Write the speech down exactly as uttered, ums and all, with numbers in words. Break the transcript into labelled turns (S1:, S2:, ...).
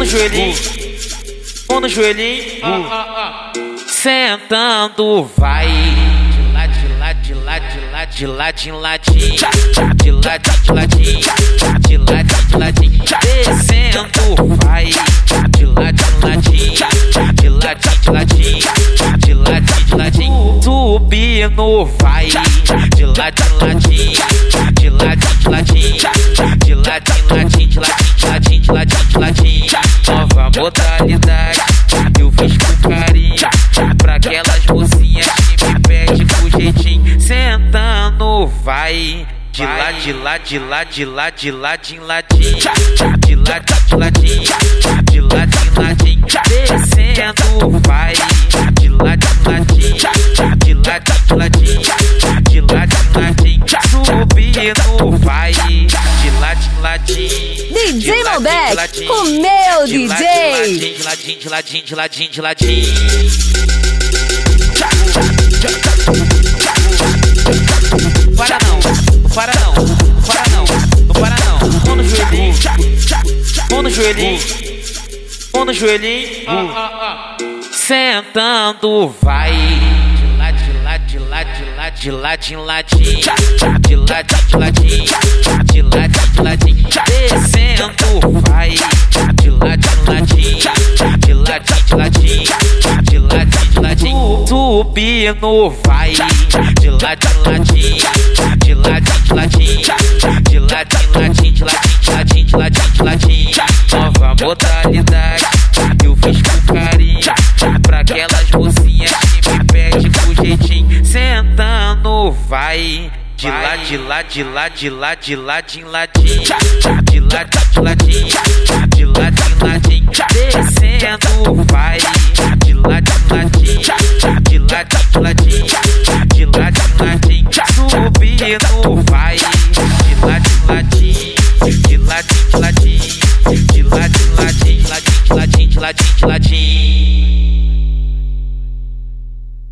S1: joelhinho, mão no joelhinho, sentando vai. De lá, de lá, de lá, de ladinho, de ladinho, de ladinho, de ladinho, de ladinho, descendo vai. De lá, de ladinho, de ladinho, de ladinho, de ladinho, de ladinho, subindo vai. De lá, de ladinho, de ladinho, de ladinho, de ladinho, ladinho, de ladinho, de ladinho, de ladinho, nova modalidade eu fiz com carinho pra aquelas mocinhas que me pedem com jeitinho. Sentando vai. De lá, de lá, de lá, de lá, de ladinho, ladinho, de ladinho, de ladinho, de ladinho, ladinho, descendo vai. De lá, de ladinho, de ladinho, de ladinho, de ladinho, ladinho, subindo vai. De lá, de ladinho,
S2: D J Malbec, o meu D J.
S1: De ladinho, de ladinho, de ladinho, de ladinho. Para não, não para não, não para não, não para não. Mão no joelhinho, mão no joelhinho, mão no joelhinho, sentando vai. De lá, de lá, de lá, de lá, de ladinho, ladinho, de ladinho, de ladinho, de ladinho, de ladinho, descendo vai. De lá, de ladinho, de ladinho, de ladinho, de ladinho, de ladinho, subindo vai. De lá, de ladinho, de ladinho, de ladinho, de ladinho, ladinho, de ladinho, de ladinho, de ladinho, nova modalidade eu fiz com carinho pra aquelas mocinhas que me pedem com jeitinho. Sentando vai. De lá, de lá, de lá, de lá, de ladinho, ladinho, de ladinho, de ladinho, de ladinho, ladinho, descendo vai. De lá, de ladinho, de ladinho, de ladinho, de ladinho, ladinho, subindo vai. De lá, de ladinho, de ladinho, de ladinho, de ladinho, ladinho, de ladinho, de ladinho, de ladinho, de ladinho.